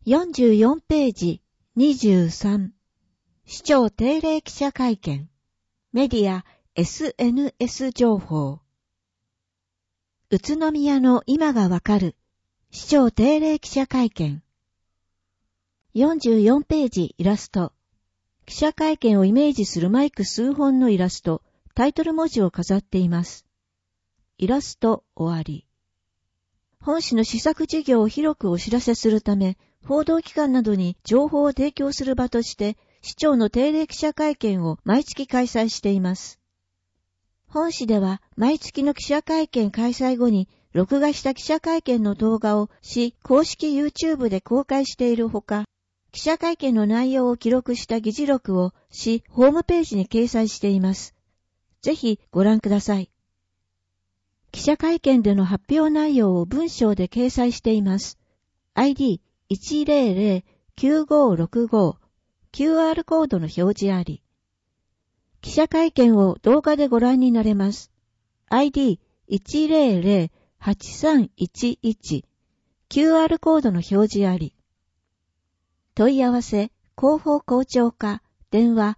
44ページ23市長定例記者会見メディア SNS 情報宇都宮の今がわかる市長定例記者会見44ページイラスト記者会見をイメージするマイク数本のイラストタイトル文字を飾っています。イラスト終わり本市の施策事業を広くお知らせするため報道機関などに情報を提供する場として市長の定例記者会見を毎月開催しています。本市では毎月の記者会見開催後に録画した記者会見の動画を市公式 YouTube で公開しているほか、記者会見の内容を記録した議事録を市ホームページに掲載しています。ぜひご覧ください。記者会見での発表内容を文章で掲載しています。ID1009565 QR コードの表示あり。記者会見を動画でご覧になれます。ID1008311 QR コードの表示あり。問い合わせ、広報広聴課、電話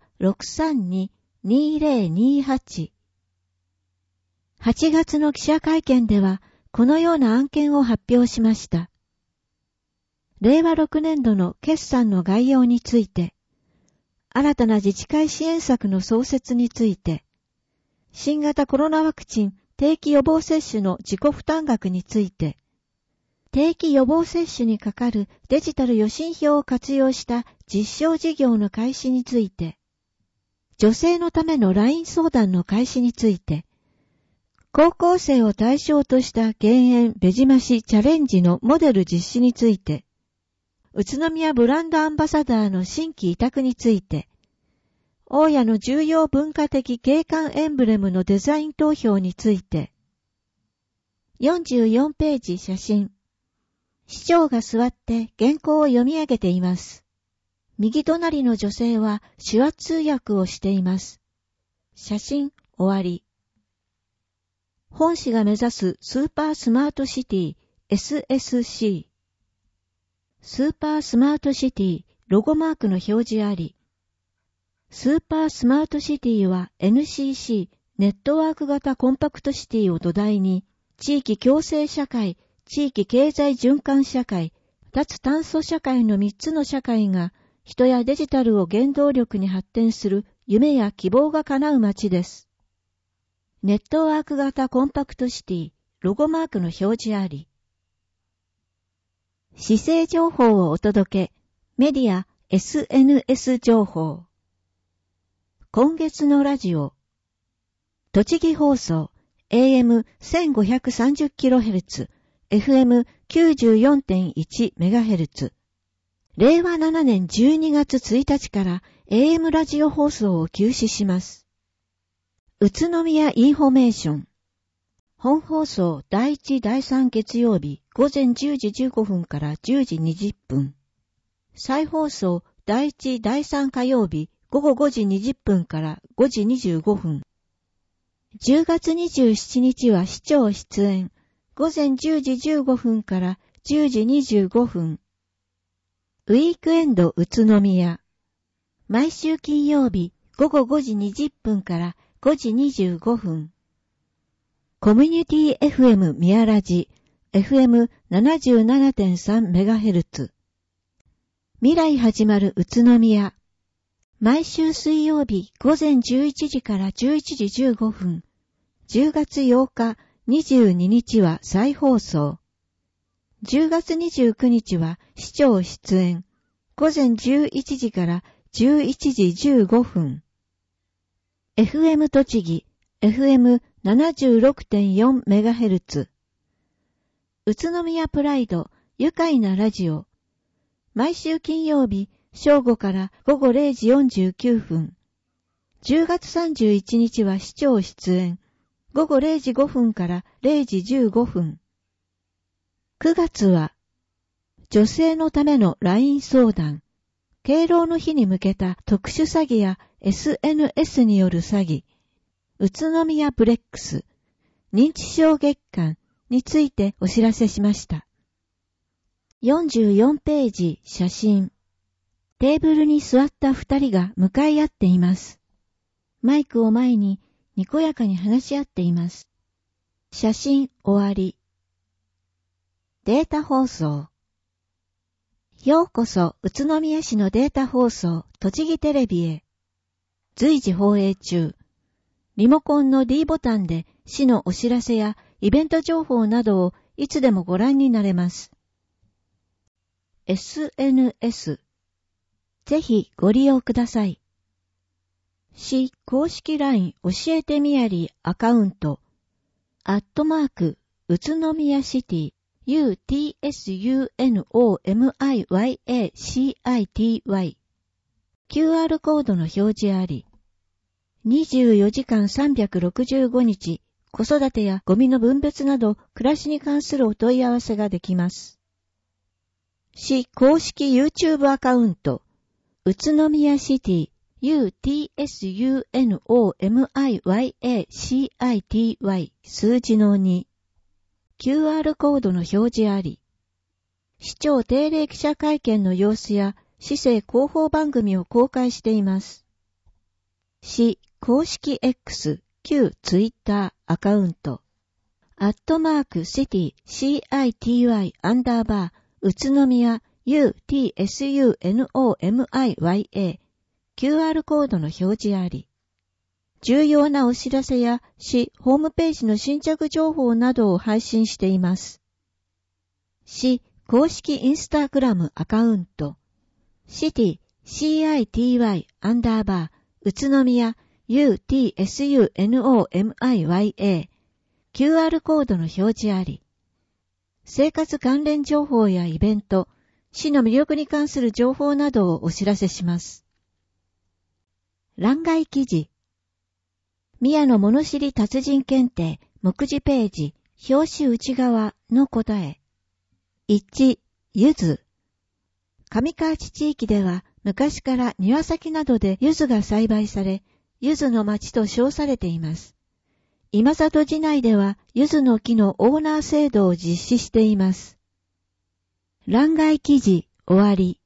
632-2028。8月の記者会見では、このような案件を発表しました。令和6年度の決算の概要について、新たな自治会支援策の創設について、新型コロナワクチン定期予防接種の自己負担額について、定期予防接種にかかるデジタル予診票を活用した実証事業の開始について、女性のための LINE 相談の開始について、高校生を対象とした減塩ベジ増しチャレンジのモデル実施について、宇都宮ブランドアンバサダーの新規委託について、大谷の重要文化的景観エンブレムのデザイン投票について、44ページ写真。市長が座って原稿を読み上げています。右隣の女性は手話通訳をしています。写真終わり。本市が目指すスーパースマートシティ SSC。スーパースマートシティロゴマークの表示あり。スーパースマートシティは NCC ネットワーク型コンパクトシティを土台に地域共生社会、地域経済循環社会、脱炭素社会の3つの社会が人やデジタルを原動力に発展する夢や希望が叶う街です。ネットワーク型コンパクトシティロゴマークの表示あり。市政情報をお届け、メディア SNS 情報。今月のラジオ。栃木放送 AM1530kHz、FM94.1MHz。令和7年12月1日から AM ラジオ放送を休止します。宇都宮インフォメーション。本放送第1、第3月曜日午前10時15分から10時20分。再放送第1、第3火曜日午後5時20分から5時25分。10月27日は市長出演。午前10時15分から10時25分。ウィークエンド宇都宮。毎週金曜日午後5時20分から5時25分。コミュニティ FM 宮ラジ FM77.3MHz。未来始まる宇都宮。毎週水曜日午前11時から11時15分。10月8日、22日は再放送。10月29日は市長出演。午前11時から11時15分。FM 栃木、FM76.4MHz。宇都宮プライド、愉快なラジオ。毎週金曜日、正午から午後0時49分。10月31日は市長出演。午後0時5分から0時15分。9月は、女性のための LINE 相談。敬老の日に向けた特殊詐欺や SNS による詐欺。宇都宮ブレックス。認知症月間についてお知らせしました。 44ページ写真。テーブルに座った二人が向かい合っています。マイクを前ににこやかに話し合っています。写真終わり。データ放送。ようこそ宇都宮市のデータ放送栃木テレビへ。随時放映中。リモコンの D ボタンで市のお知らせやイベント情報などをいつでもご覧になれます。SNS。ぜひご利用ください。市公式 LINE 教えてみやりアカウント、@宇都宮シティ、UTSUNOMIYACITY。QR コードの表示あり。24時間365日、子育てやゴミの分別など暮らしに関するお問い合わせができます。市公式 YouTube アカウント、宇都宮シティ、UTSUNOMIYACITY 数字の2。QR コードの表示あり。市長定例記者会見の様子や市政広報番組を公開しています。市公式 X 旧ツイッターアカウント、@city CITY 宇都宮 UTSUNOMIYA QR コードの表示あり。重要なお知らせや市ホームページの新着情報などを配信しています。市公式インスタグラムアカウント、city CITY 宇都宮 UTSUNOMIYA QR コードの表示あり。生活関連情報やイベント、市の魅力に関する情報などをお知らせします。欄外記事。宮野物知り達人検定目次ページ表紙内側の答え。1、柚子。上河内地域では昔から庭先などで柚子が栽培され、柚子の町と称されています。今里市内では柚子の木のオーナー制度を実施しています。欄外記事終わり。